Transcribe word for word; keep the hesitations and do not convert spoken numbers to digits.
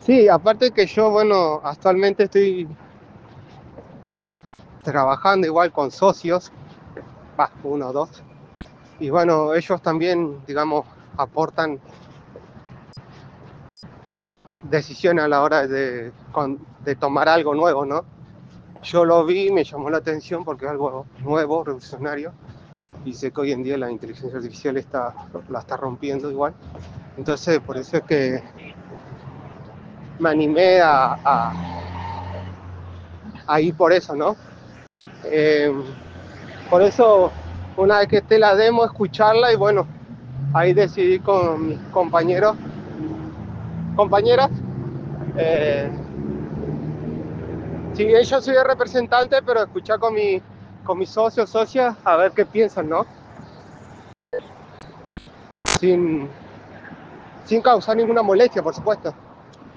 Sí, aparte que yo, bueno, actualmente estoy trabajando igual con socios, va, uno o dos, y bueno, ellos también, digamos, aportan decisión a la hora de, de tomar algo nuevo, ¿no? Yo lo vi, me llamó la atención porque es algo nuevo, revolucionario, y sé que hoy en día la inteligencia artificial está, la está rompiendo igual. Entonces, por eso es que me animé a, a, a ir por eso, ¿no? Eh, por eso, una vez que esté la demo, escucharla y bueno, ahí decidí con mis compañeros, compañeras, eh, si bien yo soy el representante, pero escuchar con, mi, con mis socios, socias, a ver qué piensan, ¿no? Sin, sin causar ninguna molestia, por supuesto.